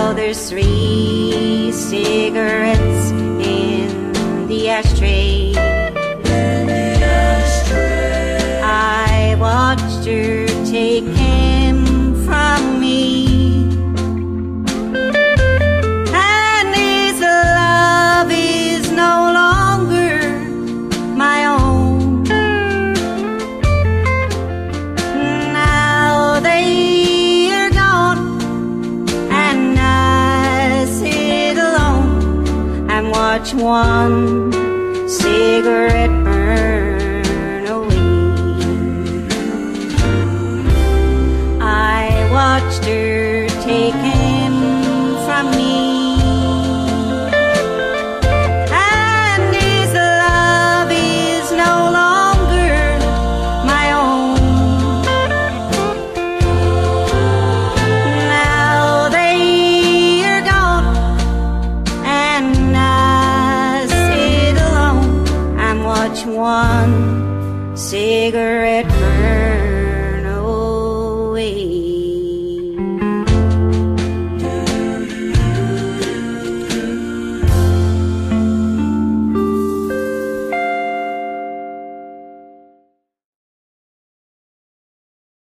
there's 3 cigarettes in the ashtray. I watched her take him from me, and his love is no longer my own. Now they are gone, and I sit alone and watch one cigarette burn away. I watched her